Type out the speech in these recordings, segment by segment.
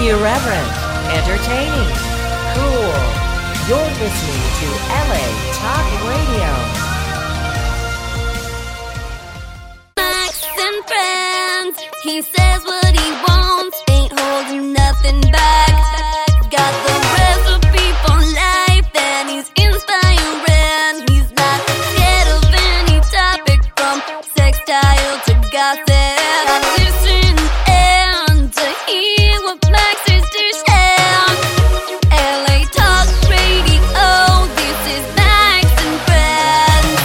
Irreverent, entertaining, cool. You're listening to LA Talk Radio. Max and Friends. He says what he wants, ain't holding nothing back. Got the recipe for life, and he's inspiring. He's not scared of any topic, from sextile to gossip. Listen and to hear what Max is to share. LA Talk Radio, this is Max and Friends.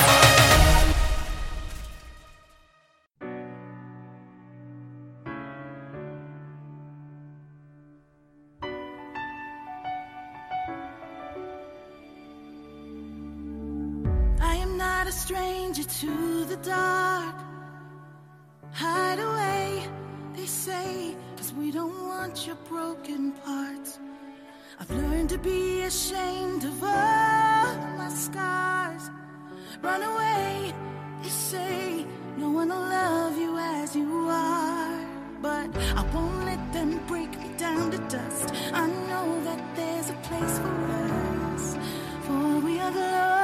I am not a stranger to the dark. Hide away, they say, 'cause we don't want your broken parts. I've learned to be ashamed of all my scars. Run away, they say, no one will love you as you are. But I won't let them break me down to dust. I know that there's a place for us, for we are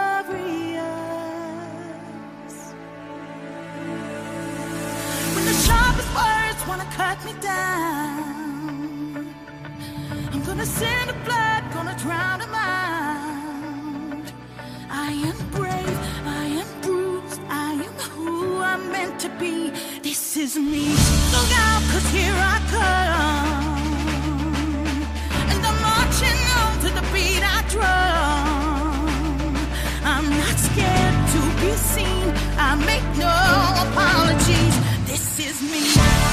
glorious. When the sharpest words wanna cut me down, I'm gonna send a blood, gonna drown them out. I am brave, I am bruised, I am who I'm meant to be. This is me. Look out, 'cause here I come, and I'm marching on to the beat I drum. I'm not scared to be seen, I make no apologies. This is me.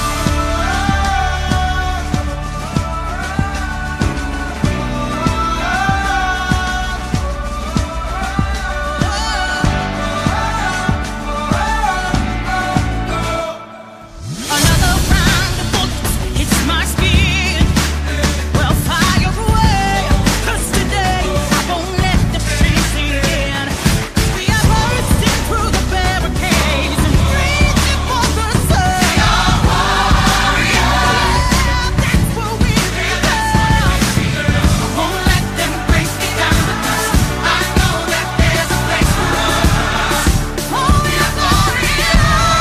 Another round of bullets hits my skin. Well, fire away, 'cause today I won't let the pain sink in. We are bursting through the barricades and reaching for the sun. We are warriors. That's what we belong. I won't let them break me down to dust. I know that there's a place for us. Oh, we are glorious.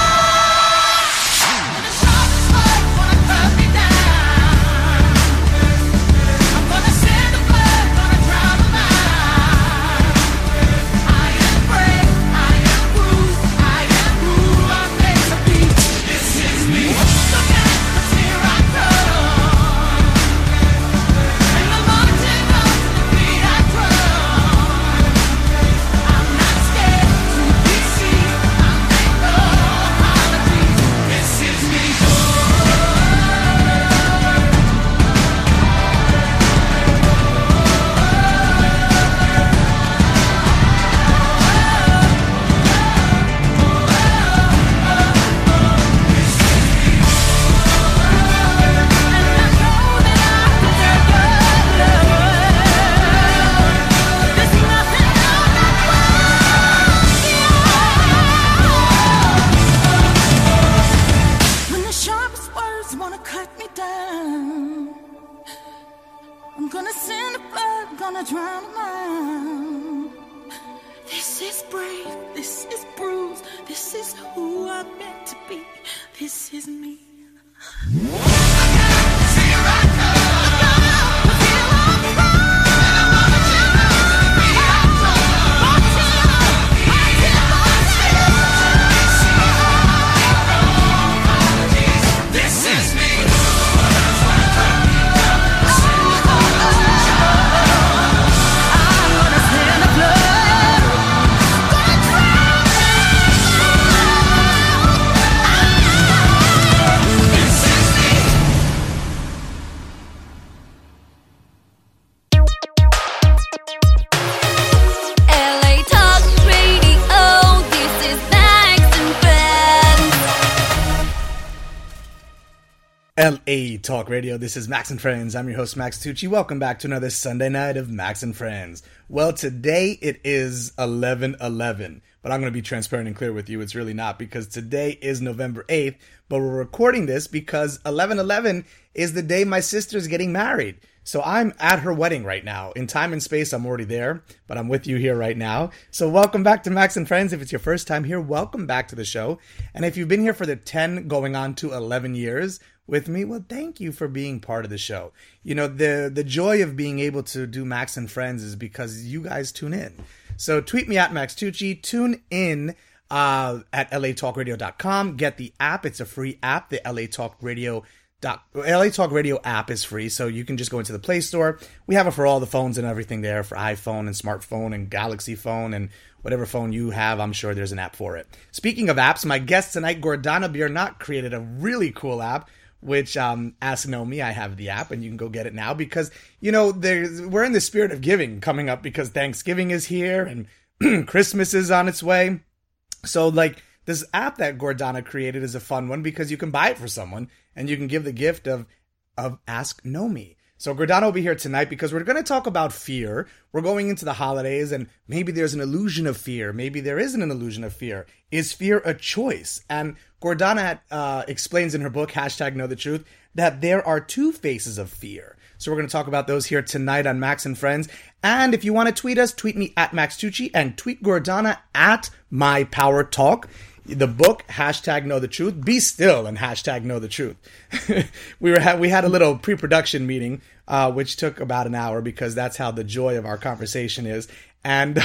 When the sharpest words wanna cut me down, I'm gonna send the blood, gonna drown them out. I am brave, I am bruised, I am who I'm meant to be. This is me. Look out, 'cause here I come, and I'm marching on to the beat I drum. I'm not scared to be seen, I make no apologies. This is me. When the sharpest words wanna cut me down, I'm gonna send the blood, gonna drown them out. This is brave, this is bruised, this is who I'm meant to be. This is me. This is me. I'm gonna send the blood, gonna drown This is me. LA Talk Radio, this is Max and Friends. LA Talk Radio, this is Max and Friends. I'm your host, Max Tucci. Welcome back to another Sunday night of Max and Friends. Well, today it is 11/11, but I'm going to be transparent and clear with you. It's really not, because today is November 8th, but we're recording this because 11/11 is the day my sister's getting married. So I'm at her wedding right now. In time and space, I'm already there, but I'm with you here right now. So welcome back to Max and Friends. If it's your first time here, welcome back to the show. And if you've been here for the 10 going on to 11 years with me, well, thank you for being part of the show. You know, the joy of being able to do Max and Friends is because you guys tune in. So tweet me at Max Tucci, tune in at latalkradio.com, get the app. It's a free app. The LA Talk Radio app is free, so you can just go into the Play Store. We have it for all the phones and everything there, for iPhone and smartphone and Galaxy phone and whatever phone you have. I'm sure there's an app for it. Speaking of apps, my guest tonight, Gordana Biernat, created a really cool app, which Ask Nomi, I have the app, and you can go get it now because, you know, we're in the spirit of giving coming up because Thanksgiving is here and Christmas is on its way. So, like, this app that Gordana created is a fun one because you can buy it for someone and you can give the gift of Ask Nomi. So Gordana will be here tonight because we're going to talk about fear. We're going into the holidays and maybe there's an illusion of fear. Maybe there isn't an illusion of fear. Is fear a choice? And Gordana explains in her book, #KnowTheTruth, that there are two faces of fear. So we're going to talk about those here tonight on Max and Friends. And if you want to tweet us, tweet me at Max Tucci and tweet Gordana at MyPowerTalk. The book, #KnowTheTruth, be still and #KnowTheTruth. we had a little pre-production meeting, which took about an hour because that's how the joy of our conversation is. And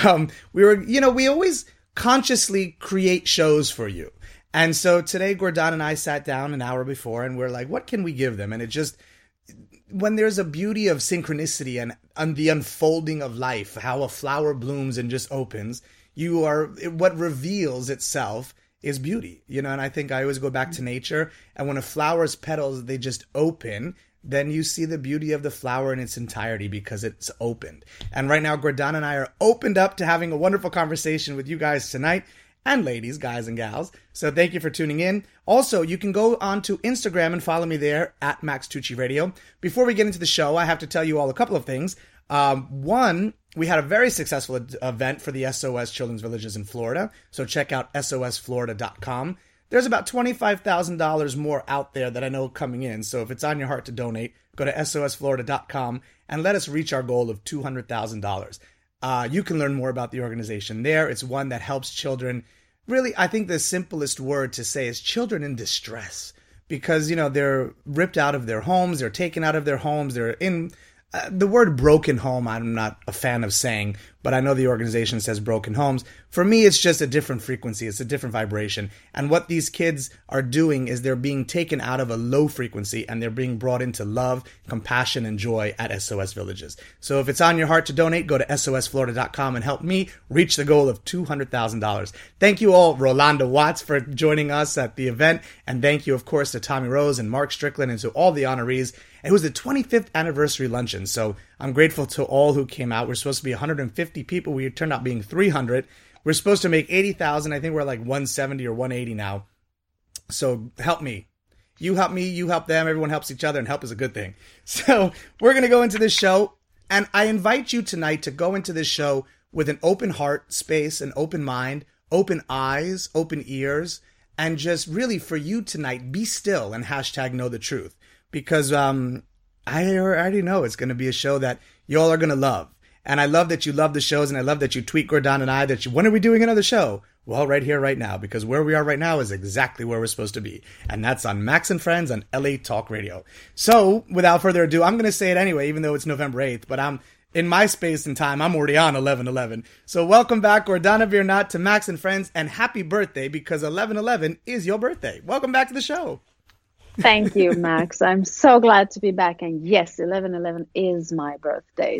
we always consciously create shows for you. And so today, Gordana and I sat down an hour before and we're like, what can we give them? And it just, when there's a beauty of synchronicity and the unfolding of life, how a flower blooms and just opens, what reveals itself is beauty, you know, and I think I always go back to nature, and when a flower's petals, they just open, then you see the beauty of the flower in its entirety because it's opened. And right now, Gordana and I are opened up to having a wonderful conversation with you guys tonight, and ladies, guys and gals. So thank you for tuning in. Also, you can go on to Instagram and follow me there at Max Tucci Radio. Before we get into the show, I have to tell you all a couple of things. One, we had a very successful event for the SOS Children's Villages in Florida, so check out sosflorida.com. There's about $25,000 more out there that I know coming in, so if it's on your heart to donate, go to sosflorida.com and let us reach our goal of $200,000. You can learn more about the organization there. It's one that helps children. Really, I think the simplest word to say is children in distress, because, you know, they're ripped out of their homes, they're taken out of their homes, they're in... the word broken home, I'm not a fan of saying, but I know the organization says broken homes. For me, it's just a different frequency. It's a different vibration. And what these kids are doing is they're being taken out of a low frequency and they're being brought into love, compassion, and joy at SOS Villages. So if it's on your heart to donate, go to sosflorida.com and help me reach the goal of $200,000. Thank you all, Rolanda Watts, for joining us at the event. And thank you, of course, to Tommy Rose and Mark Strickland and to all the honorees. It was the 25th anniversary luncheon, so I'm grateful to all who came out. We're supposed to be 150 people. We turned out being 300. We're supposed to make 80,000. I think we're like 170 or 180 now. So help me. You help me, you help them. Everyone helps each other, and help is a good thing. So we're going to go into this show, and I invite you tonight to go into this show with an open heart space, an open mind, open eyes, open ears, and just really for you tonight, be still and #KnowTheTruth. Because I already know it's going to be a show that y'all are going to love. And I love that you love the shows, and I love that you tweet Gordana and I that when are we doing another show? Well, right here, right now, because where we are right now is exactly where we're supposed to be. And that's on Max and Friends on LA Talk Radio. So without further ado, I'm going to say it anyway, even though it's November 8th, but I'm in my space and time. I'm already on 11/11. So welcome back, Gordana Biernat, to Max and Friends, and happy birthday, because 11/11 is your birthday. Welcome back to the show. Thank you, Max. I'm so glad to be back. And yes, 11/11 is my birthday.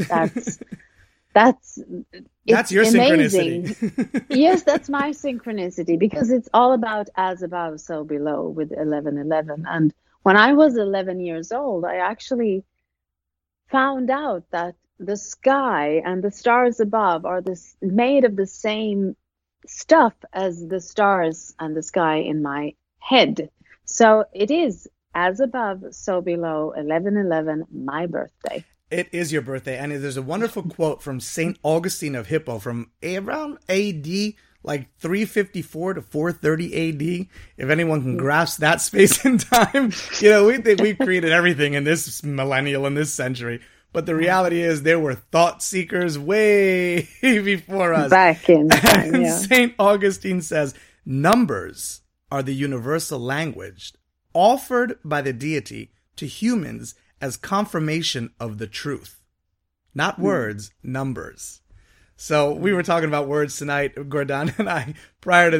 That's your amazing. Synchronicity. Yes, that's my synchronicity, because it's all about as above, so below with 11/11. And when I was 11 years old, I actually found out that the sky and the stars above are made of the same stuff as the stars and the sky in my head. So it is as above, so below, 11/11, my birthday. It is your birthday, and there's a wonderful quote from St. Augustine of Hippo from around AD like 354 to 430 AD. If anyone can grasp that space and time, we think we've created everything in this millennial, in this century. But the reality is there were thought seekers way before us. Back in time, and yeah. St. Augustine says, numbers are the universal language offered by the deity to humans as confirmation of the truth. Not words, numbers. So we were talking about words tonight, Gordana and I, prior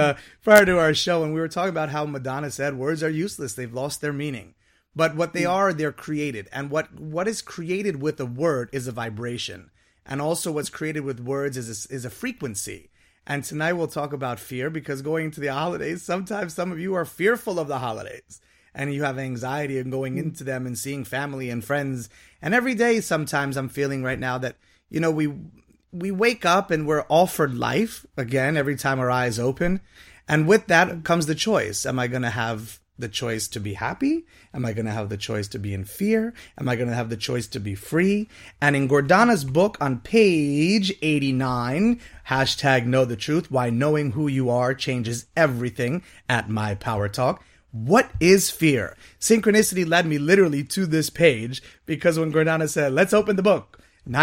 to our show, and we were talking about how Madonna said words are useless. They've lost their meaning. But what they are, they're created. And what is created with a word is a vibration. And also what's created with words is a frequency. And tonight we'll talk about fear, because going into the holidays, sometimes some of you are fearful of the holidays. And you have anxiety in going into them and seeing family and friends. And every day, sometimes I'm feeling right now that, we wake up and we're offered life again every time our eyes open. And with that comes the choice. Am I going to have the choice to be happy? Am I going to have the choice to be in fear? Am I going to have the choice to be free? And in Gordana's book on page 89, #Know the Truth, Why Knowing Who You Are Changes Everything at My Power Talk. What is fear? Synchronicity led me literally to this page, because when Gordana said, let's open the book,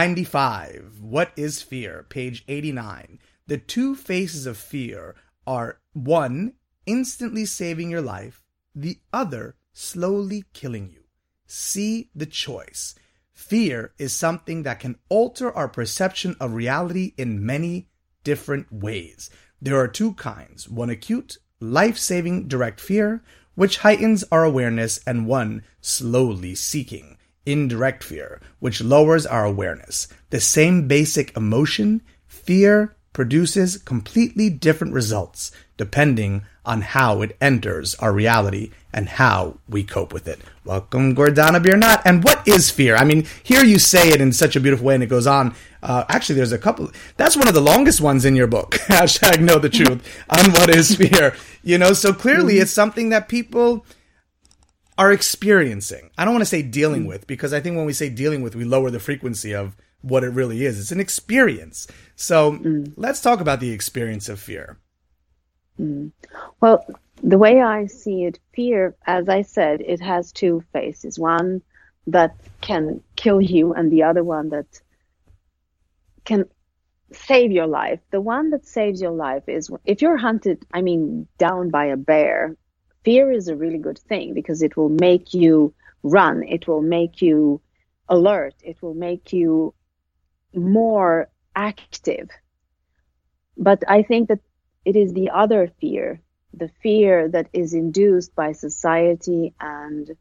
95, what is fear? Page 89. The two faces of fear are, one, instantly saving your life, the other, slowly killing you. See the choice. Fear is something that can alter our perception of reality in many different ways. There are two kinds, one acute, life-saving direct fear, which heightens our awareness, and one slowly seeking, indirect fear, which lowers our awareness. The same basic emotion, fear, produces completely different results depending on how it enters our reality and how we cope with it. Welcome, Gordana Biernat. And what is fear? I mean, here you say it in such a beautiful way, and it goes on. Actually, there's a couple. That's one of the longest ones in your book. #Know the Truth on what is fear. So clearly it's something that people are experiencing. I don't want to say dealing with, because I think when we say dealing with, we lower the frequency of what it really is. It's an experience. So let's talk about the experience of fear. Well, the way I see it, fear, as I said, it has two faces. One that can kill you, and the other one that can save your life. The one that saves your life is if you're hunted, down by a bear. Fear is a really good thing, because it will make you run. It will make you alert. It will make you more active. But I think that it is the other fear, the fear that is induced by society and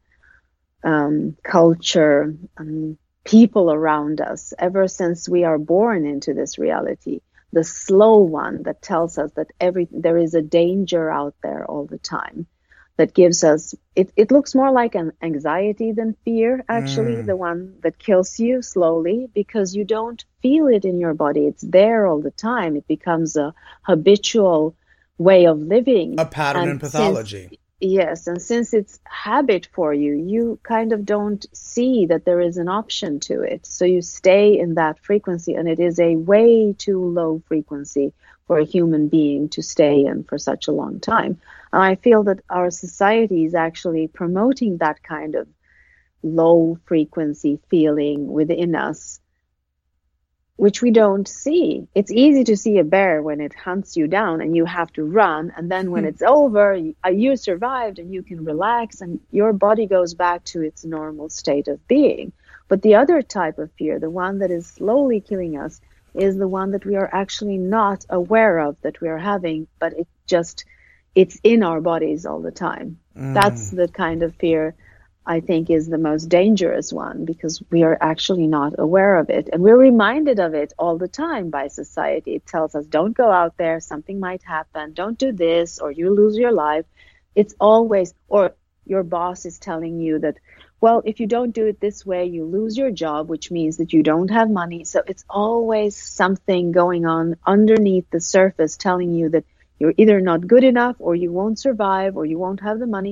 culture and people around us ever since we are born into this reality. The slow one that tells us that there is a danger out there all the time. That gives us, it looks more like an anxiety than fear, actually, the one that kills you slowly, because you don't feel it in your body. It's there all the time. It becomes a habitual way of living. A pattern in pathology. Yes, and since it's habit for you, you kind of don't see that there is an option to it. So you stay in that frequency, and it is a way too low frequency for a human being to stay in for such a long time. And I feel that our society is actually promoting that kind of low frequency feeling within us, which we don't see. It's easy to see a bear when it hunts you down and you have to run. And then when it's over, you survived and you can relax and your body goes back to its normal state of being. But the other type of fear, the one that is slowly killing us, is the one that we are actually not aware of that we are having, but it's in our bodies all the time. That's the kind of fear I think is the most dangerous one, because we are actually not aware of it. And we're reminded of it all the time by society. It tells us, don't go out there, something might happen, don't do this, or you lose your life. It's always, or your boss is telling you that, well, if you don't do it this way, you lose your job, which means that you don't have money. So it's always something going on underneath the surface telling you that you're either not good enough, or you won't survive, or you won't have the money,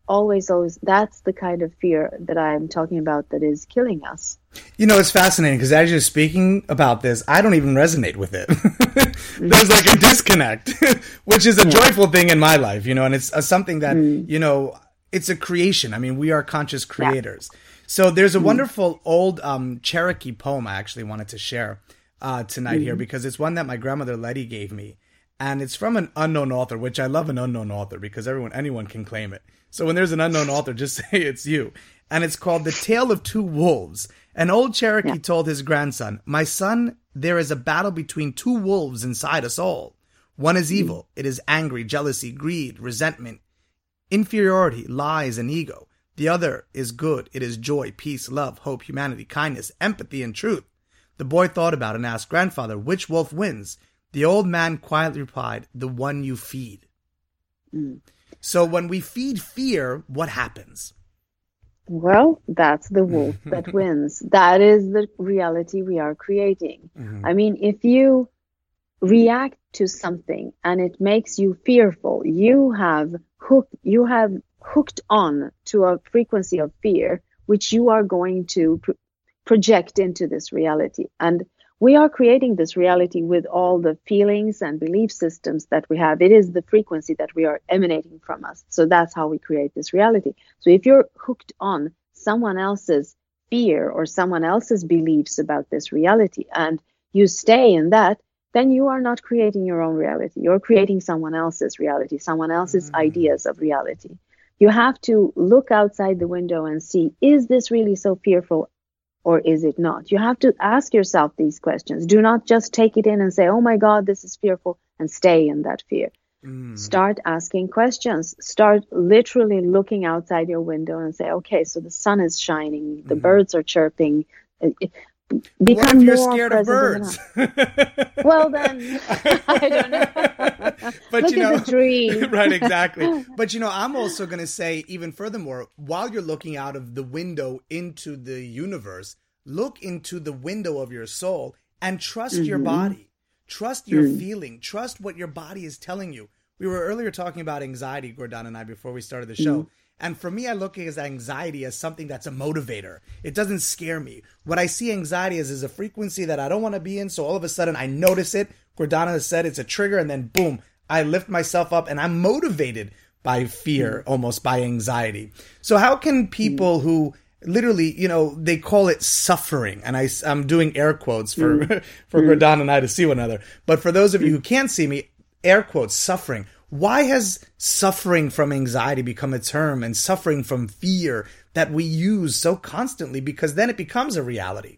always, that's the kind of fear that I'm talking about that is killing us. You know, it's fascinating because as you're speaking about this, I don't even resonate with it. There's like a disconnect, which is a joyful thing in my life, you know, and it's something that, you know, it's a creation. I mean, we are conscious creators. Yeah. So there's a wonderful old Cherokee poem I actually wanted to share tonight here, because it's one that my grandmother Letty gave me. And it's from an unknown author, which I love an unknown author because anyone can claim it. So when there's an unknown author, just say it's you. And it's called The Tale of Two Wolves. An old Cherokee told his grandson, "My son, there is a battle between two wolves inside us all. One is evil. It is angry, jealousy, greed, resentment, inferiority, lies, and ego. The other is good. It is joy, peace, love, hope, humanity, kindness, empathy, and truth." The boy thought about it and asked grandfather, "Which wolf wins?" The old man quietly replied, "The one you feed." So when we feed fear, what happens? Well, that's the wolf that wins. That is the reality we are creating. I mean, if you react to something and it makes you fearful, you have hooked on to a frequency of fear, which you are going to project into this reality. And we are creating this reality with all the feelings and belief systems that we have. It is the frequency that we are emanating from us. So that's how we create this reality. So if you're hooked on someone else's fear or someone else's beliefs about this reality and you stay in that, then you are not creating your own reality. You're creating someone else's reality, someone else's ideas of reality. You have to look outside the window and see, is this really so fearful? Or is it not? You have to ask yourself these questions. Do not just take it in and say, "Oh my God, this is fearful," and stay in that fear. Start asking questions. Start literally looking outside your window and say, okay, so the sun is shining, the birds are chirping. What if you're scared of birds? Well, then, I don't know. But Look at the tree. Right, exactly. But, you know, I'm also going to say, even furthermore, while you're looking out of the window into the universe, look into the window of your soul and trust your body. Trust your feeling. Trust what your body is telling you. We were earlier talking about anxiety, Gordana and I, before we started the show. And for me, I look at anxiety as something that's a motivator. It doesn't scare me. What I see anxiety as is a frequency that I don't want to be in. So all of a sudden I notice it. Gordana has said it's a trigger, and then boom, I lift myself up and I'm motivated by fear, almost by anxiety. So how can people who literally, you know, they call it suffering, and I'm doing air quotes for Gordana and I to see one another. But for those of you who can't see me, air quotes, suffering. Why has suffering from anxiety become a term, and suffering from fear that we use so constantly? Because then it becomes a reality.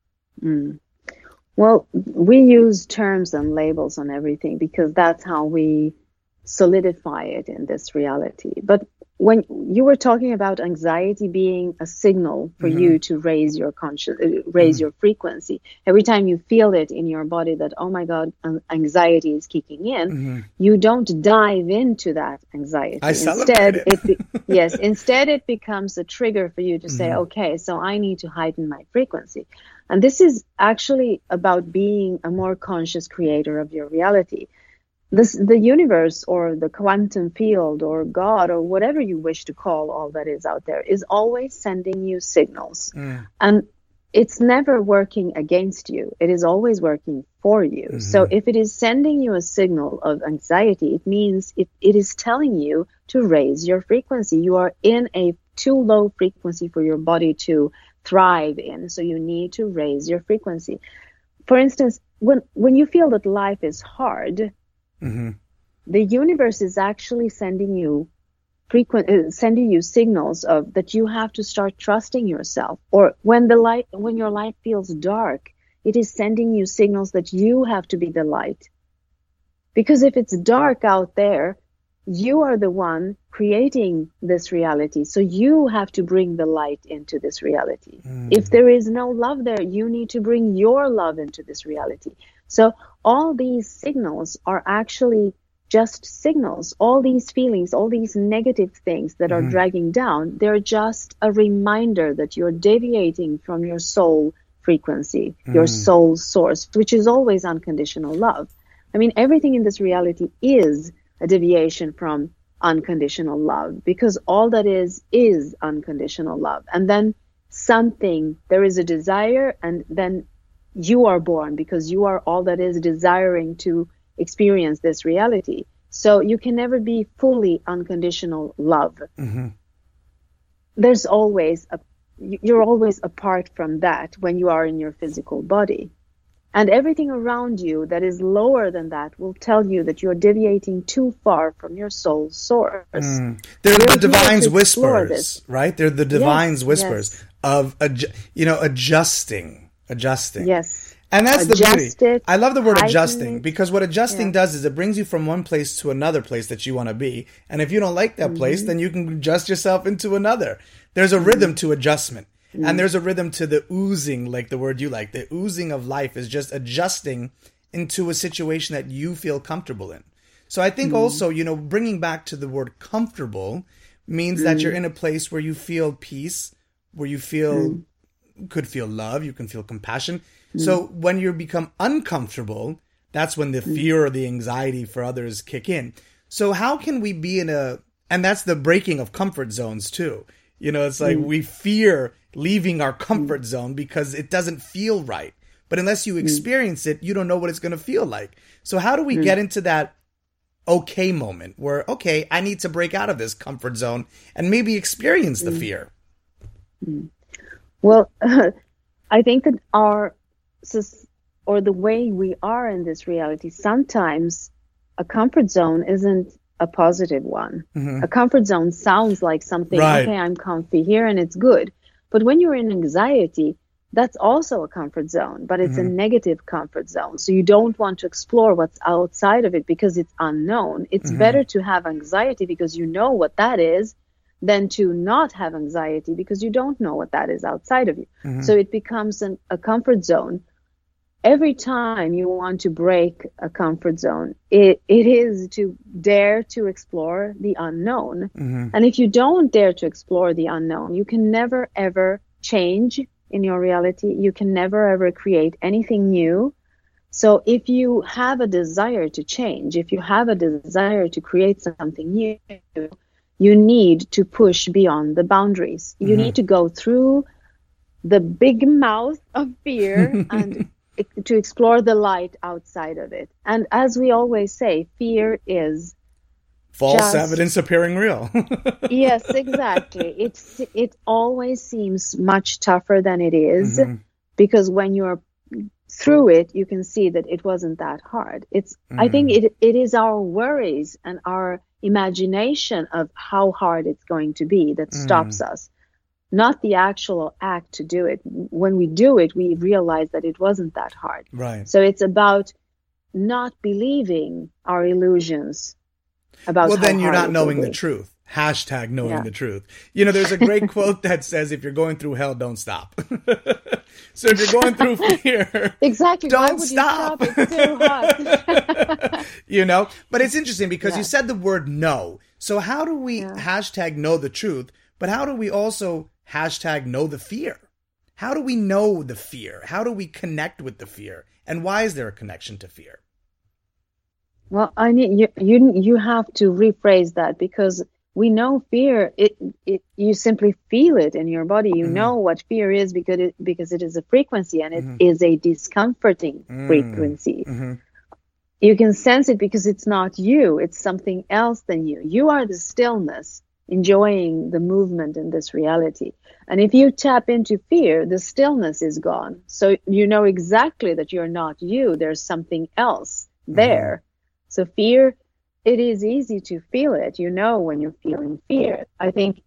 Well, we use terms and labels on everything because that's how we solidify it in this reality. But when you were talking about anxiety being a signal for you to raise your your frequency, every time you feel it in your body that, oh my God, anxiety is kicking in, you don't dive into that anxiety. I celebrate it. Instead it becomes a trigger for you to say, okay, so I need to heighten my frequency. And this is actually about being a more conscious creator of your reality. The universe or the quantum field or God or whatever you wish to call all that is out there is always sending you signals. And it's never working against you. It is always working for you. So if it is sending you a signal of anxiety, it means it is telling you to raise your frequency. You are in a too low frequency for your body to thrive in. So you need to raise your frequency. For instance, when you feel that life is hard, the universe is actually sending you signals of that you have to start trusting yourself. Or when your life feels dark, it is sending you signals that you have to be the light. Because if it's dark out there, you are the one creating this reality. So you have to bring the light into this reality. If there is no love there, you need to bring your love into this reality. So all these signals are actually just signals. All these feelings, all these negative things that are dragging down, they're just a reminder that you're deviating from your soul frequency, your soul source, which is always unconditional love. I mean, everything in this reality is a deviation from unconditional love, because all that is unconditional love. And then there is a desire, and then you are born because you are all that is desiring to experience this reality. So you can never be fully unconditional love. Mm-hmm. You're always apart from that when you are in your physical body. And everything around you that is lower than that will tell you that you're deviating too far from your soul's source. They're the divine's whispers, right? They're the divine's whispers of, adjusting. Yes. And that's the beauty. I love the word heighten adjusting, it. because what adjusting does is it brings you from one place to another place that you want to be. And if you don't like that place, then you can adjust yourself into another. There's a rhythm to adjustment. And there's a rhythm to the oozing, like the word you like. The oozing of life is just adjusting into a situation that you feel comfortable in. So I think also, bringing back to the word comfortable means that you're in a place where you feel peace, where you could feel love, you can feel compassion. So when you become uncomfortable, that's when the fear or the anxiety for others kick in. So how can we be and that's the breaking of comfort zones too. It's like we fear leaving our comfort zone because it doesn't feel right. But unless you experience it, you don't know what it's going to feel like. So how do we get into that okay moment where, okay, I need to break out of this comfort zone and maybe experience the fear? Well, I think that the way we are in this reality, sometimes a comfort zone isn't a positive one. A comfort zone sounds like something, okay, I'm comfy here and it's good. But when you're in anxiety, that's also a comfort zone, but it's a negative comfort zone. So you don't want to explore what's outside of it because it's unknown. It's better to have anxiety because you know what that is than to not have anxiety because you don't know what that is outside of you. So it becomes a comfort zone. Every time you want to break a comfort zone, it is to dare to explore the unknown. And if you don't dare to explore the unknown, you can never, ever change in your reality. You can never, ever create anything new. So if you have a desire to change, if you have a desire to create something new, you need to push beyond the boundaries. You need to go through the big mouth of fear and to explore the light outside of it. And as we always say, fear is false evidence appearing real. Yes, exactly. It always seems much tougher than it is, because when you're through it, you can see that it wasn't that hard. I think it is our worries and our imagination of how hard it's going to be that stops us, not the actual act to do it. When we do it, we realize that it wasn't that hard. Right. So it's about not believing our illusions about well, how then you're hard not it knowing will the be. truth. Hashtag knowing the truth. There's a great quote that says, if you're going through hell, don't stop. So if you're going through fear, exactly. Why don't would stop. You stop? It's too hot. But it's interesting because you said the word no. So how do we hashtag know the truth, but how do we also hashtag know the fear? How do we know the fear? How do we connect with the fear? And why is there a connection to fear? Well, I need you have to rephrase that, because we know fear. You simply feel it in your body. You know what fear is because it is a frequency, and it is a discomforting frequency. You can sense it because it's not you. It's something else than you. You are the stillness, enjoying the movement in this reality. And if you tap into fear, the stillness is gone. So you know exactly that you're not you. There's something else there. So fear, it is easy to feel it. You know when you're feeling fear. I think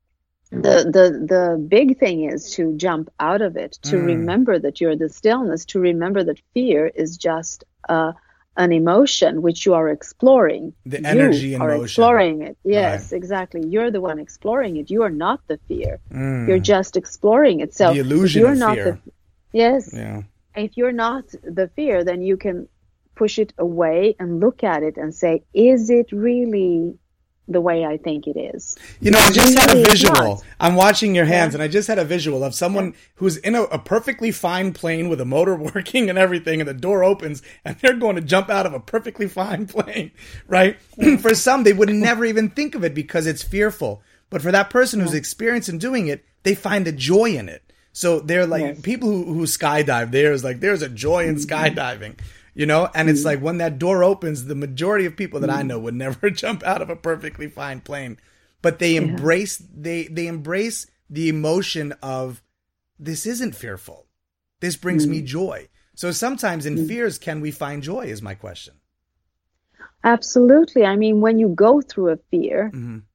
the big thing is to jump out of it, to remember that you're the stillness, to remember that fear is just an emotion which you are exploring. The energy you in are motion. Exploring it. Yes, Right. exactly. You're the one exploring it. You are not the fear. You're just exploring it. So The illusion you're of not fear. Yes. Yeah. If you're not the fear, then you can push it away and look at it and say, is it really the way I think it is. You know, I just had a Usually it's visual. not. I'm watching your hands, Yeah. and I just had a visual of someone who's in a perfectly fine plane with a motor working and everything, and the door opens, and they're going to jump out of a perfectly fine plane, right? For some, they would never even think of it because it's fearful. But for that person who's experienced in doing it, they find a joy in it. So they're like, Yes. people who skydive, there's a joy in skydiving. You know, and it's like when that door opens, the majority of people that I know would never jump out of a perfectly fine plane, but they embrace they embrace the emotion of, this isn't fearful. This brings me joy. So sometimes in fears, can we find joy is my question. Absolutely. I mean, when you go through a fear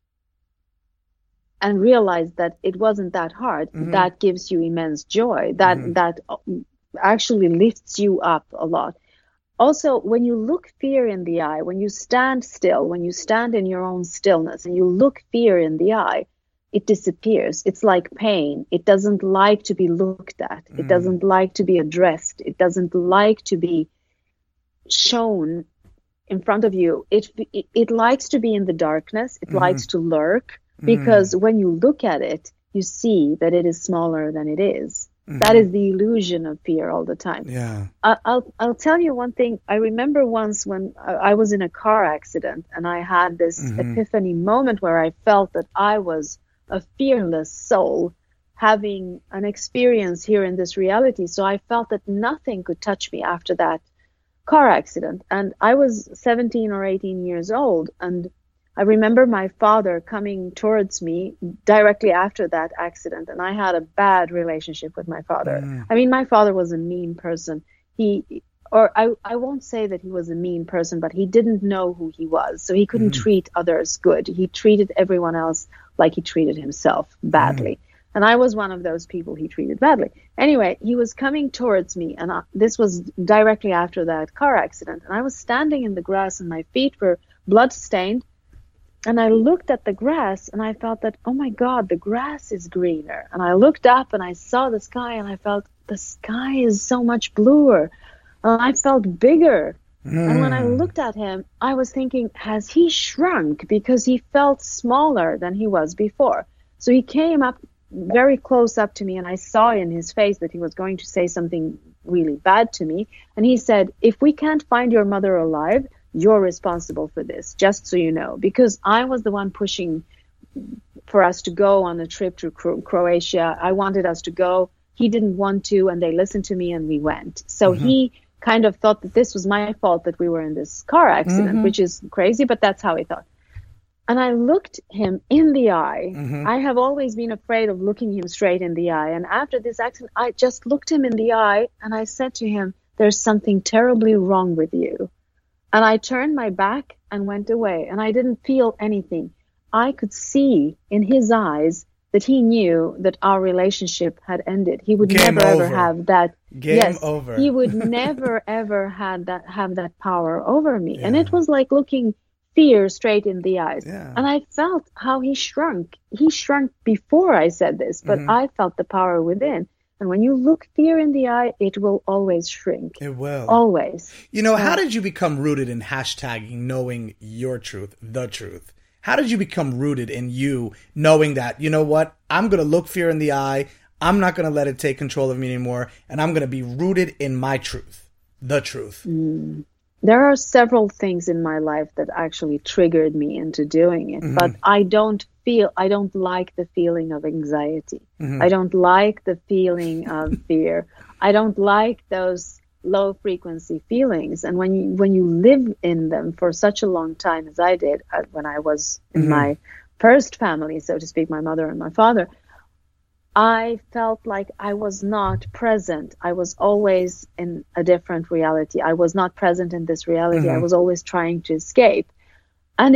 and realize that it wasn't that hard, that gives you immense joy. That actually lifts you up a lot. Also, when you look fear in the eye, when you stand still, when you stand in your own stillness and you look fear in the eye, it disappears. It's like pain. It doesn't like to be looked at. It doesn't like to be addressed. It doesn't like to be shown in front of you. It likes to be in the darkness. It likes to lurk, because when you look at it, you see that it is smaller than it is. That is the illusion of fear all the time. Yeah. I'll tell you one thing. I remember once when I was in a car accident, and I had this epiphany moment where I felt that I was a fearless soul having an experience here in this reality. So I felt that nothing could touch me after that car accident. And I was 17 or 18 years old, and I remember my father coming towards me directly after that accident, and I had a bad relationship with my father. I mean, my father was a mean person. I won't say that he was a mean person, but he didn't know who he was, so he couldn't treat others good. He treated everyone else like he treated himself badly. And I was one of those people he treated badly. Anyway, he was coming towards me, and this was directly after that car accident, and I was standing in the grass, and my feet were blood-stained. And I looked at the grass, and I felt that, oh my God, the grass is greener. And I looked up and I saw the sky, and I felt the sky is so much bluer. And I felt bigger. And when I looked at him, I was thinking, has he shrunk? Because he felt smaller than he was before. So he came up very close up to me, and I saw in his face that he was going to say something really bad to me. And he said, if we can't find your mother alive, you're responsible for this, just so you know, because I was the one pushing for us to go on a trip to Croatia. I wanted us to go. He didn't want to, and they listened to me, and we went. So he kind of thought that this was my fault that we were in this car accident, which is crazy, but that's how he thought. And I looked him in the eye. I have always been afraid of looking him straight in the eye. And after this accident, I just looked him in the eye, and I said to him, there's something terribly wrong with you. And I turned my back and went away, and I didn't feel anything. I could see in his eyes that he knew that our relationship had ended. He would Game never over. ever have that. Game over. He would never ever have that power over me. And it was like looking fear straight in the eyes. Yeah. And I felt how he shrunk. He shrunk before I said this, but I felt the power within. And when you look fear in the eye, it will always shrink. It will. Always. You know, how did you become rooted in hashtagging knowing your truth, the truth? How did you become rooted in you knowing that, you know what, I'm going to look fear in the eye, I'm not going to let it take control of me anymore, and I'm going to be rooted in my truth, the truth? There are several things in my life that actually triggered me into doing it, but I don't like the feeling of anxiety. I don't like the feeling of fear. I don't like those low frequency feelings. And when you live in them for such a long time as I did when I was in my first family, so to speak, my mother and my father, I felt like I was not present. I was always in a different reality. I was not present in this reality. I was always trying to escape. And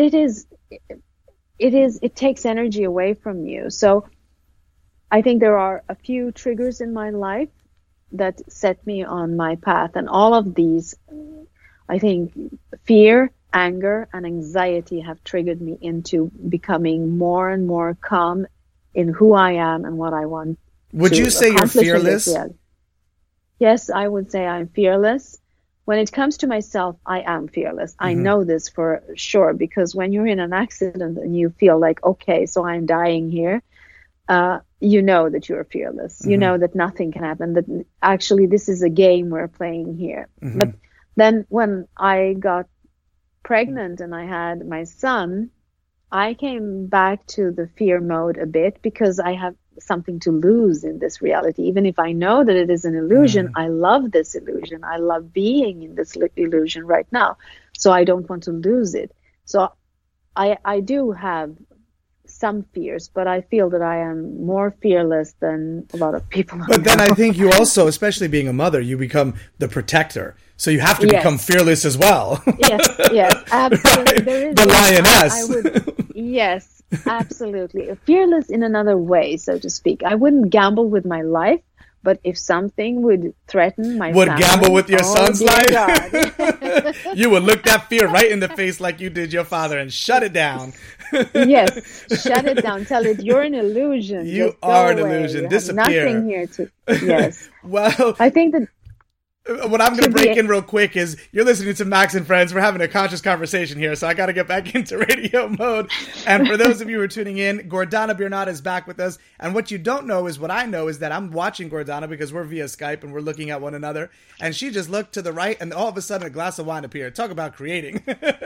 it takes energy away from you. So I think there are a few triggers in my life that set me on my path. And all of these, I think fear, anger, and anxiety have triggered me into becoming more and more calm in who I am and what I want. Would you say you're fearless? Yes, I would say I'm fearless. when it comes to myself, I am fearless. I know this for sure, because when you're in an accident and you feel like, okay, so I'm dying here, you know that you're fearless. You know that nothing can happen, that actually this is a game we're playing here. But then when I got pregnant and I had my son, I came back to the fear mode a bit, because I have something to lose in this reality. Even if I know that it is an illusion, I love this illusion. I love being in this illusion right now. So I don't want to lose it. So I do have some fears, but I feel that I am more fearless than a lot of people. But then I think you also, especially being a mother, you become the protector. So you have to become fearless as well. Yes, absolutely. Right? There is the lioness. I would, yes, absolutely. Fearless in another way, so to speak. I wouldn't gamble with my life, but if something would threaten my would family, gamble with your son's dear life? God. You would look that fear right in the face like you did your father and shut it down. Yes, shut it down. Tell it you're an illusion. You Just go are an away. illusion. You have Disappear. nothing here to. Yes. Well, I think that. what I'm going to break in real quick is you're listening to Max and Friends. We're having a conscious conversation here, so I got to get back into radio mode. And for those of you who are tuning in, Gordana Biernatt is back with us. And what you don't know is what I know is that I'm watching Gordana because we're via Skype and we're looking at one another. And she just looked to the right and all of a sudden a glass of wine appeared. Talk about creating.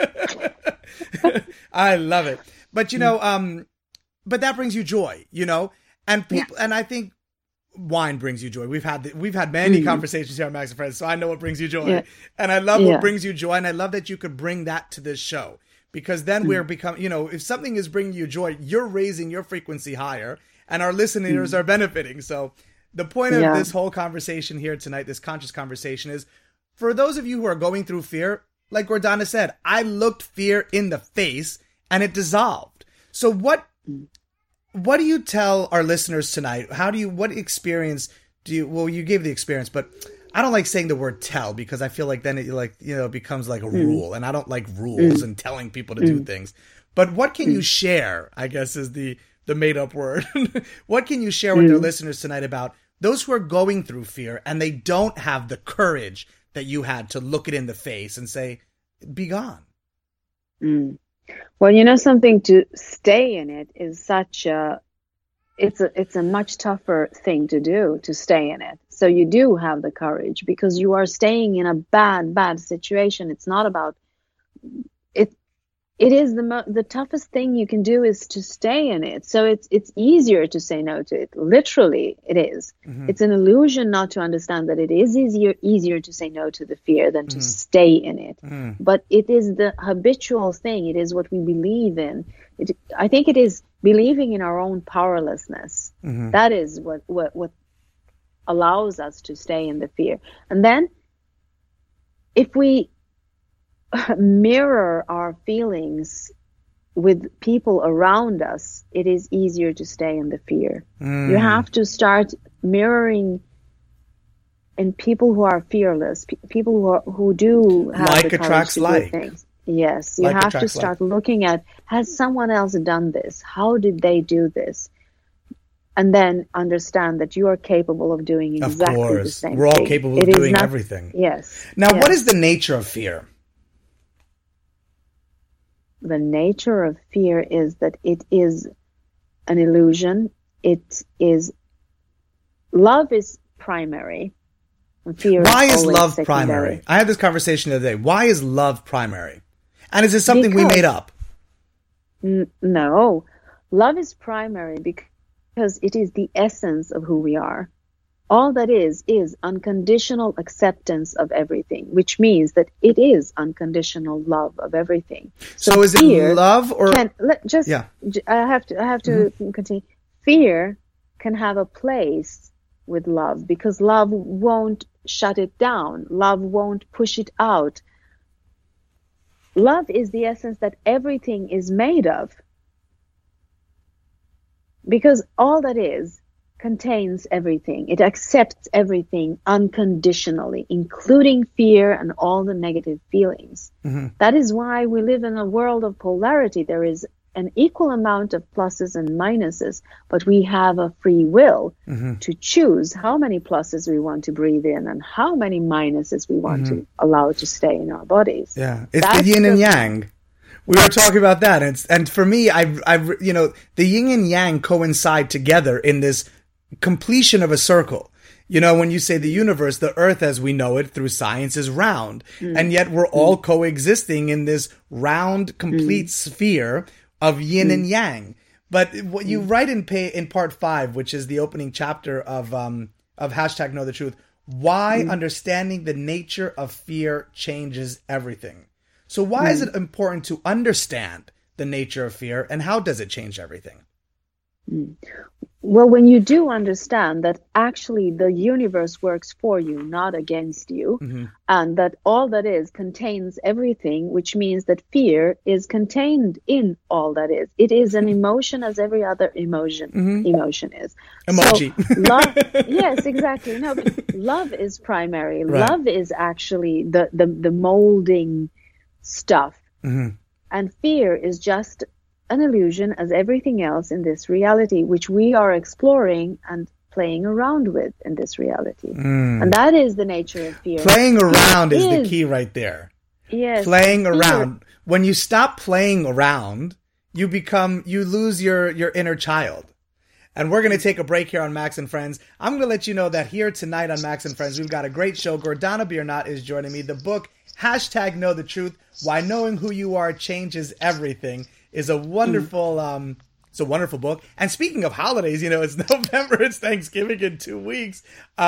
I love it. But, you know, but that brings you joy, you know, and people, and I think wine brings you joy. We've had many conversations here on Max and Friends, so I know what brings you joy, and I love what brings you joy, and I love that you could bring that to this show, because then we're becoming, you know, if something is bringing you joy, you're raising your frequency higher, and our listeners are benefiting. So the point of this whole conversation here tonight, this conscious conversation, is for those of you who are going through fear, like Gordana said, I looked fear in the face and it dissolved. So what do you tell our listeners tonight? What experience do you, well, you gave the experience, but I don't like saying the word tell, because I feel like then it becomes like a rule, and I don't like rules and telling people to do things. But what can you share, I guess is the made up word. What can you share with our listeners tonight about those who are going through fear and they don't have the courage that you had to look it in the face and say, be gone? Well, you know, something, to stay in it is such it's a much tougher thing to do, to stay in it. So you do have the courage because you are staying in a bad situation. It's not about it. It is the toughest thing you can do is to stay in it. So it's easier to say no to it. Literally, it is. It's an illusion not to understand that it is easier to say no to the fear than to stay in it. But it is the habitual thing. It is what we believe in. I think it is believing in our own powerlessness. That is what allows us to stay in the fear. And then if we mirror our feelings with people around us, it is easier to stay in the fear. You have to start mirroring in people who are fearless, people who do have like the courage attracts to do like things. Yes, you like have to start looking at, has someone else done this? How did they do this? And then understand that you are capable of doing exactly the same thing. We're all capable of doing everything. Yes. Now, what is the nature of fear? The nature of fear is that it is an illusion. Love is primary. And fear Why is always love secondary. primary? I had this conversation the other day. Why is love primary? And is it something we made up? No. Love is primary because it is the essence of who we are. All that is unconditional acceptance of everything, which means that it is unconditional love of everything. So is it love or I have to continue. Fear can have a place with love because love won't shut it down. Love won't push it out. Love is the essence that everything is made of. Because all that is contains everything. It accepts everything unconditionally, including fear and all the negative feelings. That is why we live in a world of polarity. There is an equal amount of pluses and minuses, but we have a free will to choose how many pluses we want to breathe in and how many minuses we want to allow to stay in our bodies. Yeah, it's the yin and yang. We were talking about that, and for me, I've you know, the yin and yang coincide together in this completion of a circle. You know, when you say the universe, the earth as we know it through science is round, and yet we're all coexisting in this round, complete sphere of yin and yang. But what you write in part 5, which is the opening chapter of hashtag Know the Truth, why understanding the nature of fear changes everything. So why is it important to understand the nature of fear, and how does it change everything? Well, when you do understand that actually the universe works for you, not against you, and that all that is contains everything, which means that fear is contained in all that is. It is an emotion as every other emotion is. Emoji. So love, yes, exactly. No, but love is primary. Right. Love is actually the molding stuff. And fear is just an illusion as everything else in this reality, which we are exploring and playing around with in this reality. And that is the nature of fear. Playing around is the key right there. Yes. Playing around. When you stop playing around, you lose your inner child. And we're going to take a break here on Max and Friends. I'm going to let you know that here tonight on Max and Friends, we've got a great show. Gordana Biernat is joining me. The book, hashtag Know the Truth, Why Knowing Who You Are Changes Everything, is a wonderful, it's a wonderful book. And speaking of holidays, you know, it's November, it's Thanksgiving in 2 weeks.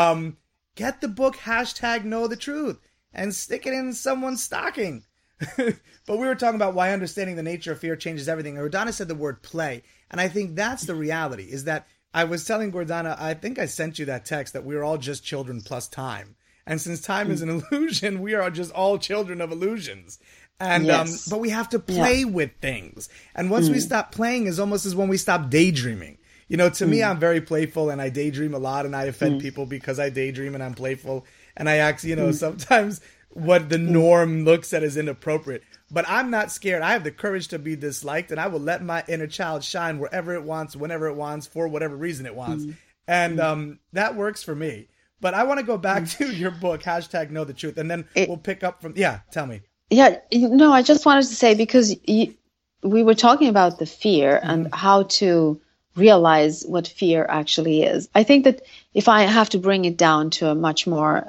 Get the book, hashtag Know the Truth, and stick it in someone's stocking. But we were talking about why understanding the nature of fear changes everything. And Gordana said the word play. And I think that's the reality, is that I was telling Gordana, I think I sent you that text, that we're all just children plus time. And since time is an illusion, we are just all children of illusions. And but we have to play with things. And once we stop playing is almost as when we stop daydreaming. You know, to me, I'm very playful and I daydream a lot and I offend people because I daydream and I'm playful. And I act, you know, sometimes what the norm looks at as inappropriate. But I'm not scared. I have the courage to be disliked, and I will let my inner child shine wherever it wants, whenever it wants, for whatever reason it wants. And that works for me. But I want to go back to your book, hashtag Know the Truth, and then we'll pick up from, tell me. Yeah, no, I just wanted to say, because we were talking about the fear and how to realize what fear actually is. I think that if I have to bring it down to a much more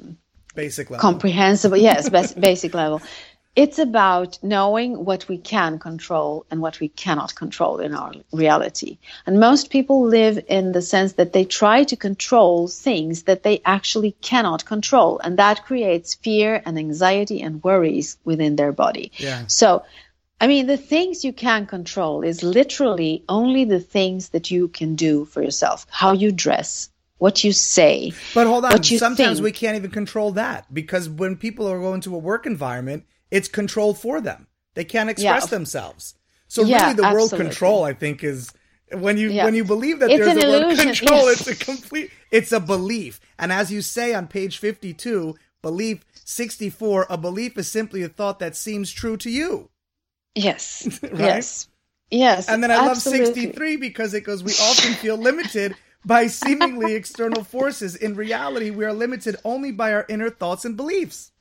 basic level, comprehensive, basic level, it's about knowing what we can control and what we cannot control in our reality. And most people live in the sense that they try to control things that they actually cannot control. And that creates fear and anxiety and worries within their body. Yeah. So, I mean, the things you can control is literally only the things that you can do for yourself. How you dress, what you say. But hold on, think. sometimes we can't even control that, because when people are going to a work environment, it's controlled for them. They can't express themselves. So really the word control, I think, is when you believe that there's a word control, it's a belief. And as you say on page 52, belief 64, a belief is simply a thought that seems true to you. Yes. Right? Yes. And then I love 63 because it goes, we often feel limited by seemingly external forces. In reality, we are limited only by our inner thoughts and beliefs.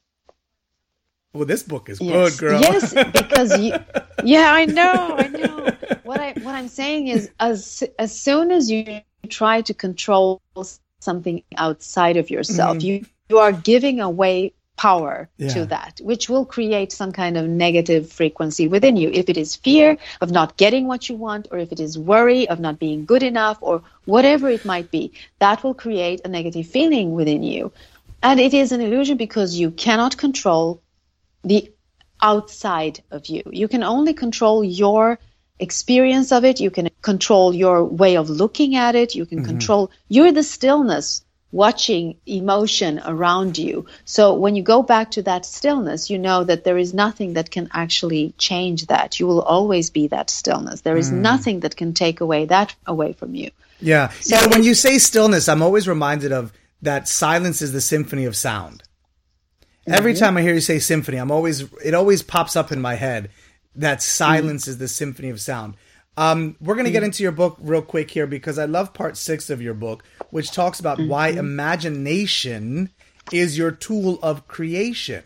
Well, this book is good, girl. Yes, because I know. What I'm saying is, as soon as you try to control something outside of yourself, you are giving away power to that, which will create some kind of negative frequency within you. If it is fear of not getting what you want, or if it is worry of not being good enough, or whatever it might be, that will create a negative feeling within you. And it is an illusion, because you cannot control the outside of you. You can only control your experience of it. You can control your way of looking at it. You can control, you're the stillness watching emotion around you. So when you go back to that stillness, you know that there is nothing that can actually change that. You will always be that stillness. There is nothing that can take that away from you. Yeah. So when you say stillness, I'm always reminded of that silence is the symphony of sound. Every time I hear you say symphony, it always pops up in my head. that silence is the symphony of sound. We're going to get into your book real quick here because I love part 6 of your book, which talks about why imagination is your tool of creation.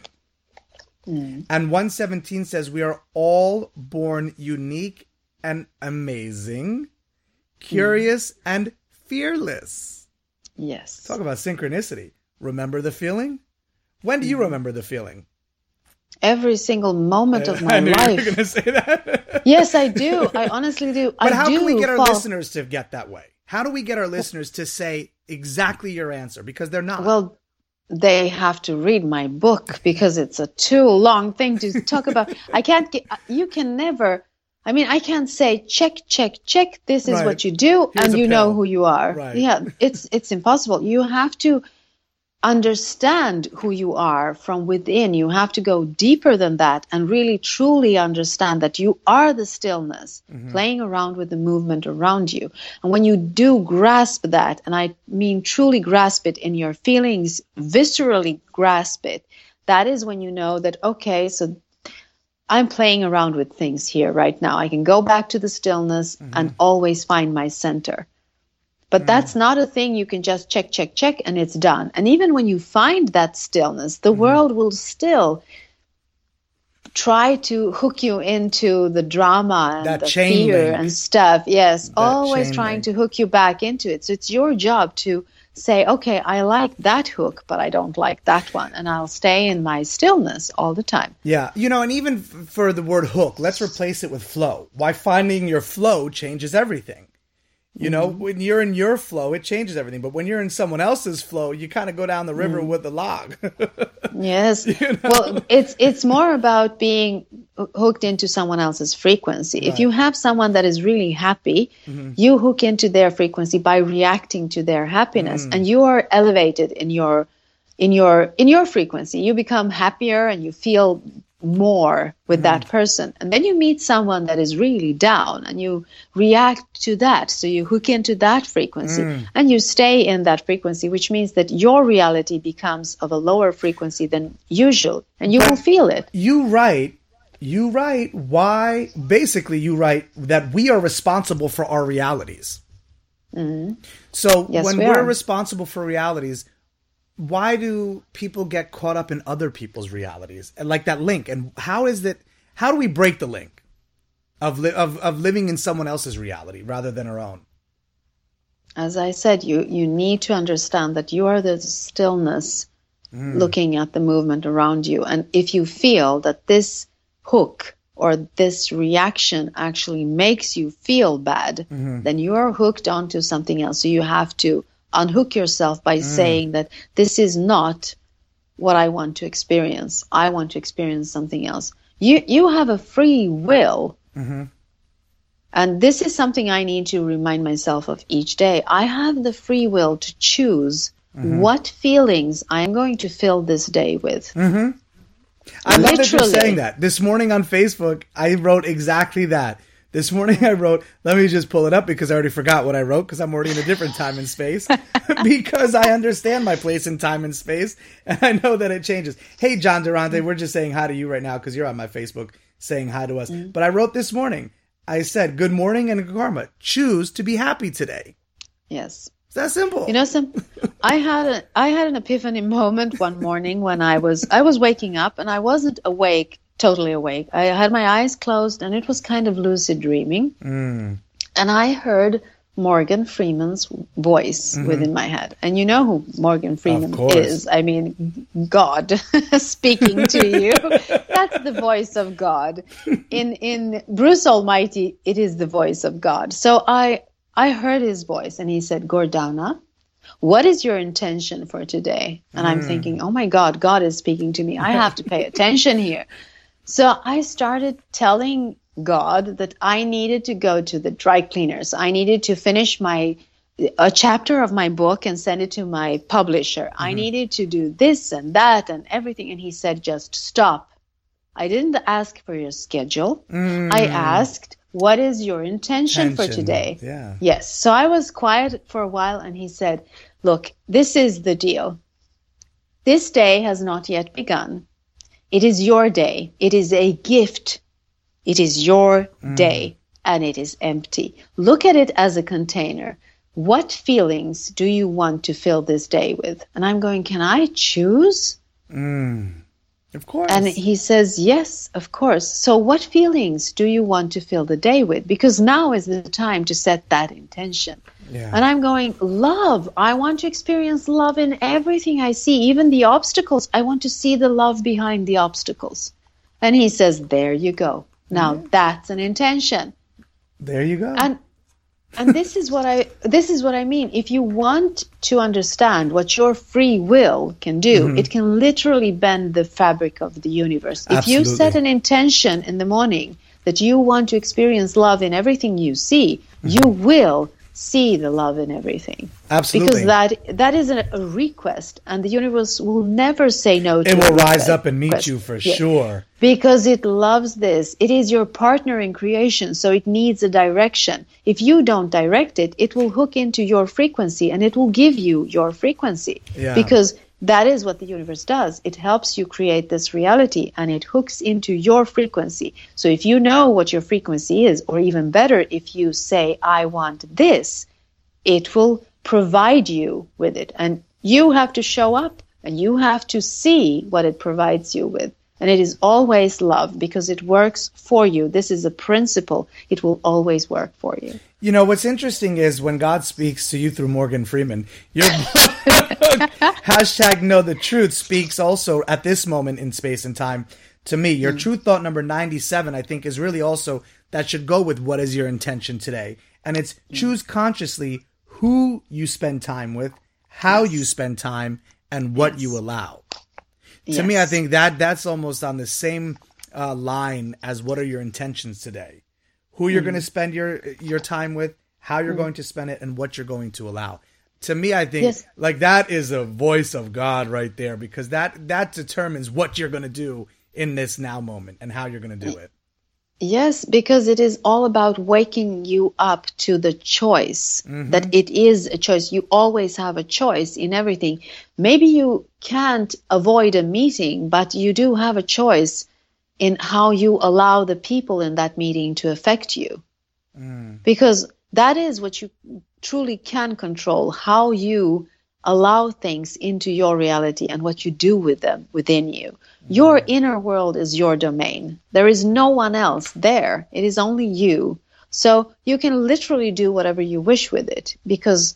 And 117 says we are all born unique and amazing, curious and fearless. Yes. Talk about synchronicity. Remember the feeling? When do you remember the feeling? Every single moment of my I knew life. you were going to say that. Yes, I do. I honestly do. But how do can we get our fall- listeners to get that way? How do we get our listeners to say exactly your answer? Because they're not. Well, they have to read my book because it's a too long thing to talk about. I can't get, you can never, I mean, I can't say, check. This is Right. what you do. Here's and a you know pill. who you are. Right. Yeah. It's impossible. You have to understand who you are from within. You have to go deeper than that and really truly understand that you are the stillness playing around with the movement around you. And when you do grasp that, and I mean truly grasp it in your feelings, viscerally grasp it, that is when you know that, okay, so I'm playing around with things here right now. I can go back to the stillness and always find my center. But that's not a thing you can just check, and it's done. And even when you find that stillness, the world will still try to hook you into the drama and That the chain fear link. and stuff. Yes, always chain trying link. to hook you back into it. So it's your job to say, okay, I like that hook, but I don't like that one. And I'll stay in my stillness all the time. Yeah. And even for the word hook, let's replace it with flow. Why finding your flow changes everything. You know, when you're in your flow, it changes everything. But when you're in someone else's flow, you kind of go down the river with the log. Yes. Well, it's more about being hooked into someone else's frequency. If you have someone that is really happy, you hook into their frequency by reacting to their happiness, and you are elevated in your frequency. You become happier and you feel more with that person. And then you meet someone that is really down and you react to that. So you hook into that frequency and you stay in that frequency, which means that your reality becomes of a lower frequency than usual, and you will feel it. You write why, basically you write that we are responsible for our realities. So Yes, when we we're are. responsible for realities, why do people get caught up in other people's realities? And like that link, and how do we break the link of living in someone else's reality rather than our own? As I said, you need to understand that you are the stillness looking at the movement around you. And if you feel that this hook or this reaction actually makes you feel bad, then you are hooked onto something else. So you have to unhook yourself by saying that this is not what I want to experience. I want to experience something else. You have a free will. And this is something I need to remind myself of each day. I have the free will to choose what feelings I'm going to fill this day with. I love that you're Literally. saying that. This morning on Facebook, I wrote exactly that. This morning I wrote, let me just pull it up because I already forgot what I wrote because I'm already in a different time and space because I understand my place in time and space and I know that it changes. Hey, John Durante, we're just saying hi to you right now because you're on my Facebook saying hi to us. But I wrote this morning, I said, good morning and karma. Choose to be happy today. Yes. It's that simple. You know, I had an epiphany moment one morning when I was waking up and I wasn't totally awake. I had my eyes closed and it was kind of lucid dreaming. And I heard Morgan Freeman's voice within my head. And you know who Morgan Freeman course. is. I mean, God speaking to you. That's the voice of God. In Bruce Almighty, it is the voice of God. So I heard his voice and he said, Gordana, what is your intention for today? And I'm thinking, oh my God, God is speaking to me. I have to pay attention here. So I started telling God that I needed to go to the dry cleaners. I needed to finish a chapter of my book and send it to my publisher. I needed to do this and that and everything. And he said, just stop. I didn't ask for your schedule. I asked, what is your intention for today? Yeah. Yes. So I was quiet for a while and he said, look, this is the deal. This day has not yet begun. It is your day. It is a gift. It is your day, and it is empty. Look at it as a container. What feelings do you want to fill this day with? And I'm going, can I choose? Of course. And he says, yes, of course. So what feelings do you want to fill the day with? Because now is the time to set that intention. Yeah. And I'm going, love. I want to experience love in everything I see, even the obstacles. I want to see the love behind the obstacles. And he says, there you go. Now that's an intention. There you go. And this is what I mean. If you want to understand what your free will can do, it can literally bend the fabric of the universe. If you set an intention in the morning that you want to experience love in everything you see, you will see the love in everything. Absolutely. Because that is a request, and the universe will never say no to it. It will rise up and meet you for sure. Because it loves this. It is your partner in creation, so it needs a direction. If you don't direct it, it will hook into your frequency, and it will give you your frequency. Yeah. Because that is what the universe does. It helps you create this reality, and it hooks into your frequency. So if you know what your frequency is, or even better, if you say, I want this, it will provide you with it. And you have to show up, and you have to see what it provides you with. And it is always love, because it works for you. This is a principle. It will always work for you. You know, what's interesting is when God speaks to you through Morgan Freeman, your book, hashtag Know the Truth, speaks also at this moment in space and time to me. Your truth thought number 97, I think, is really also that should go with what is your intention today. And it's choose consciously who you spend time with, how you spend time, and what you allow. To me, I think that's almost on the same line as what are your intentions today. Who you're going to spend your time with, how you're going to spend it, and what you're going to allow. To me, I think like that is a voice of God right there, because that determines what you're going to do in this now moment and how you're going to do it. Yes, because it is all about waking you up to the choice, that it is a choice. You always have a choice in everything. Maybe you can't avoid a meeting, but you do have a choice in how you allow the people in that meeting to affect you. Because that is what you truly can control, how you allow things into your reality and what you do with them within you. Your inner world is your domain. There is no one else there. It is only you. So you can literally do whatever you wish with it, because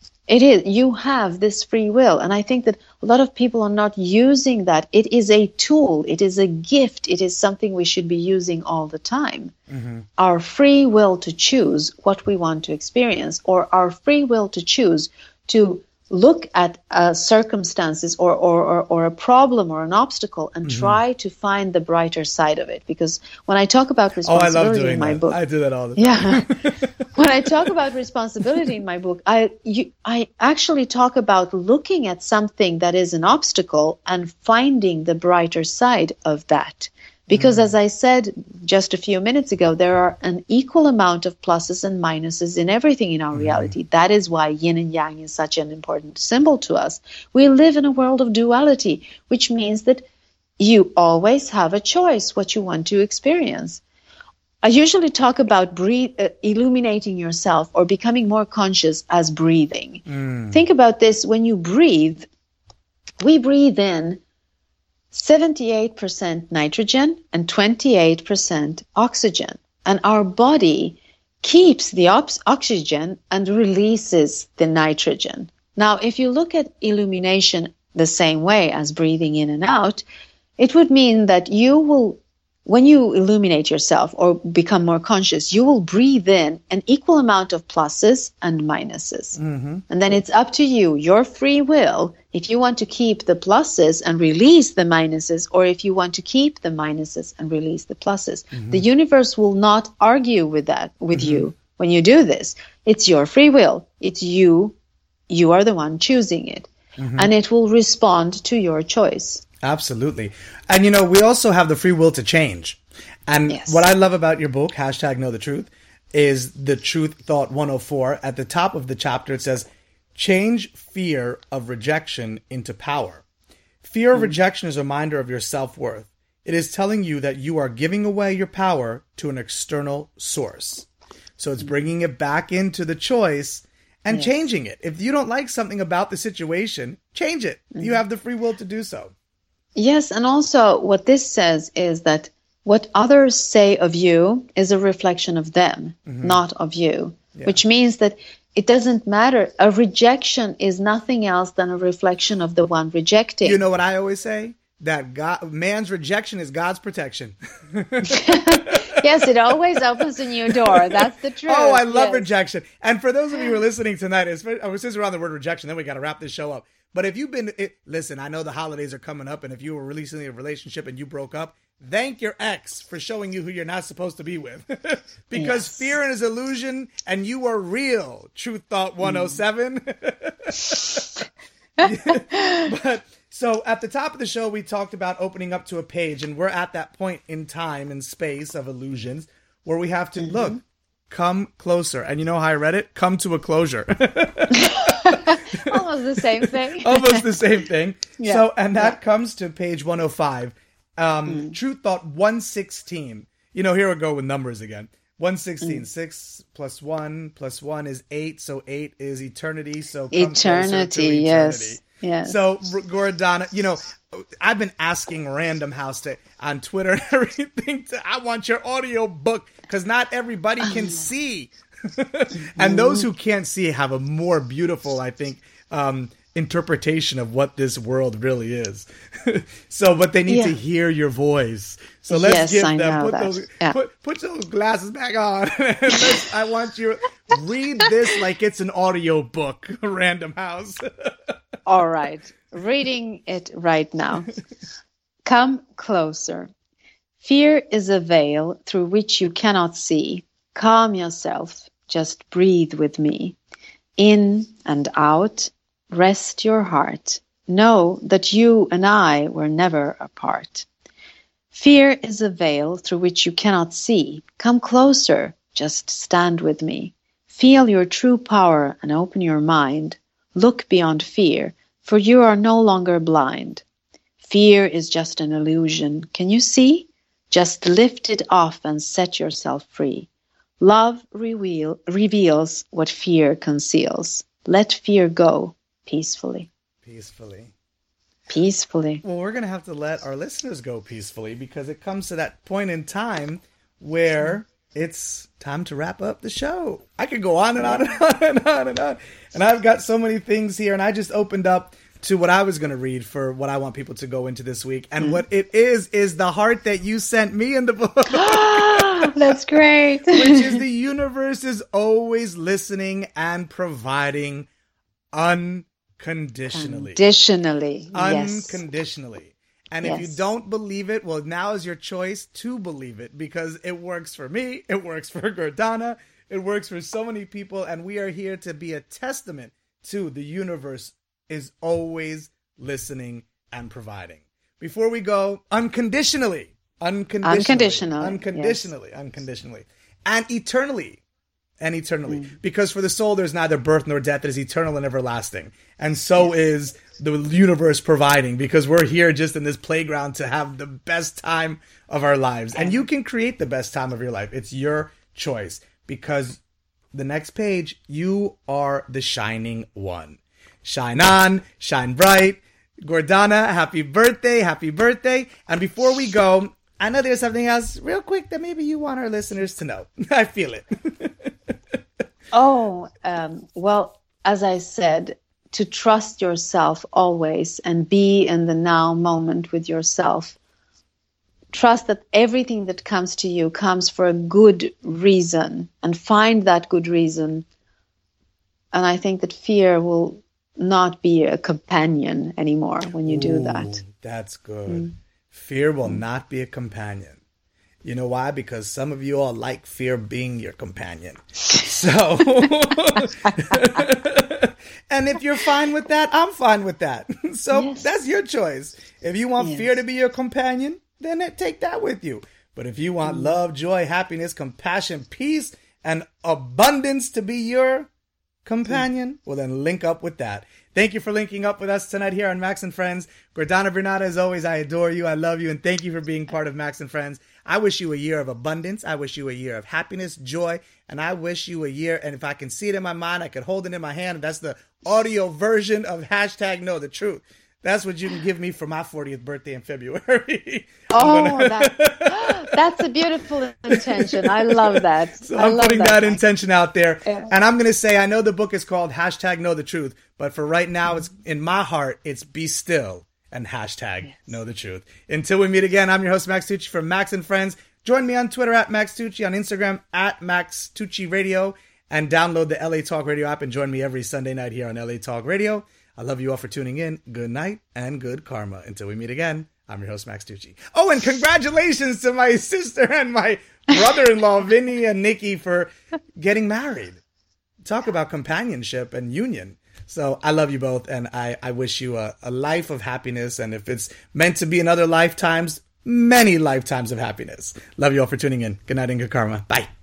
you have this free will. And I think that a lot of people are not using that. It is a tool. It is a gift. It is something we should be using all the time. Our free will to choose what we want to experience, or our free will to choose to look at circumstances or a problem or an obstacle and try to find the brighter side of it. Because when I talk about responsibility in my book, I do that all the time. When I talk about responsibility in my book, I actually talk about looking at something that is an obstacle and finding the brighter side of that. Because as I said just a few minutes ago, there are an equal amount of pluses and minuses in everything in our reality. That is why yin and yang is such an important symbol to us. We live in a world of duality, which means that you always have a choice what you want to experience. I usually talk about illuminating yourself or becoming more conscious as breathing. Think about this. When you breathe, we breathe in 78% nitrogen and 28% oxygen. And our body keeps the oxygen and releases the nitrogen. Now, if you look at illumination the same way as breathing in and out, it would mean that you will, when you illuminate yourself or become more conscious, you will breathe in an equal amount of pluses and minuses. And then it's up to you, your free will, if you want to keep the pluses and release the minuses, or if you want to keep the minuses and release the pluses. The universe will not argue with that, with you when you do this. It's your free will. It's you. You are the one choosing it. And it will respond to your choice. Absolutely. And, you know, we also have the free will to change. And what I love about your book, hashtag Know the Truth, is the Truth Thought 104. At the top of the chapter, it says, change fear of rejection into power. Fear of rejection is a reminder of your self-worth. it is telling you that you are giving away your power to an external source. So it's bringing it back into the choice and changing it. If you don't like something about the situation, change it. You have the free will to do so. Yes, and also what this says is that what others say of you is a reflection of them, not of you, which means that it doesn't matter. A rejection is nothing else than a reflection of the one rejecting. You know what I always say? That man's rejection is God's protection. Yes, it always opens a new door. That's the truth. Oh, I love rejection. And for those of you who are listening tonight, since we're on the word rejection, then we got to wrap this show up. But if you've been, listen, I know the holidays are coming up, and if you were recently in a relationship and you broke up, thank your ex for showing you who you're not supposed to be with. Because fear is illusion, and you are real. Truth Thought 107. But so at the top of the show, we talked about opening up to a page, and we're at that point in time and space of illusions where we have to look, come closer. And you know how I read it? Come to a closure. Almost the same thing. Almost the same thing. Yeah. So, and that comes to page 105. Truth Thought 116. You know, here we go with numbers again. 116. 6 plus 1 plus 1 is 8. So 8 is eternity. So come eternity, yes. Yes. So, Gordana, you know, I've been asking Random House on Twitter and everything. I want your audio book because not everybody can see. And those who can't see have a more beautiful, I think, interpretation of what this world really is. So, but they need to hear your voice. So let's give them, put those glasses back on. And I want you to read this like it's an audio book, Random House. All right. Reading it right now. Come closer. Fear is a veil through which you cannot see. Calm yourself. Just breathe with me. In and out. Rest your heart. Know that you and I were never apart. Fear is a veil through which you cannot see. Come closer. Just stand with me. Feel your true power and open your mind. Look beyond fear, for you are no longer blind. Fear is just an illusion. Can you see? Just lift it off and set yourself free. Love reveals what fear conceals. Let fear go peacefully. Peacefully. Peacefully. Well, we're going to have to let our listeners go peacefully because it comes to that point in time where it's time to wrap up the show. I could go on and on and on and on and on. And I've got so many things here, and I just opened up to what I was going to read for what I want people to go into this week. And what it is the heart that you sent me in the book. That's great. Which is the universe is always listening and providing unconditionally. Unconditionally. And if you don't believe it, well, now is your choice to believe it because it works for me. It works for Gordana. It works for so many people. And we are here to be a testament to the universe is always listening and providing. Before we go, unconditionally. And eternally. Because for the soul, there's neither birth nor death. It is eternal and everlasting. And so is the universe providing because we're here just in this playground to have the best time of our lives. And you can create the best time of your life. It's your choice because the next page, you are the shining one. Shine on, shine bright. Gordana, happy birthday, happy birthday. And before we go, I know there's something else real quick that maybe you want our listeners to know. I feel it. Well, as I said, to trust yourself always and be in the now moment with yourself. Trust that everything that comes to you comes for a good reason and find that good reason. And I think that fear will not be a companion anymore when you do that. That's good. Fear will not be a companion. You know why? Because some of you all like fear being your companion. So, and if you're fine with that, I'm fine with that. So that's your choice. If you want fear to be your companion, then take that with you. But if you want love, joy, happiness, compassion, peace, and abundance to be your companion, well then link up with that. Thank you for linking up with us tonight here on Max and Friends. Gordana Bernada, as always, I adore you. I love you. And thank you for being part of Max and Friends. I wish you a year of abundance. I wish you a year of happiness, joy. And I wish you a year, and if I can see it in my mind, I could hold it in my hand. That's the audio version of hashtag Know the Truth. That's what you can give me for my 40th birthday in February. That's a beautiful intention. I love that. So I'm putting that intention out there. Yeah. And I'm going to say, I know the book is called hashtag Know the Truth, but for right now, it's in my heart, it's be still and hashtag Know the Truth. Until we meet again, I'm your host, Max Tucci from Max and Friends. Join me on Twitter at Max Tucci, on Instagram at Max Tucci Radio, and download the LA Talk Radio app and join me every Sunday night here on LA Talk Radio. I love you all for tuning in. Good night and good karma. Until we meet again, I'm your host, Max Tucci. Oh, and congratulations to my sister and my brother-in-law, Vinny and Nikki, for getting married. Talk about companionship and union. So I love you both, and I wish you a life of happiness. And if it's meant to be in other lifetimes, many lifetimes of happiness. Love you all for tuning in. Good night and good karma. Bye.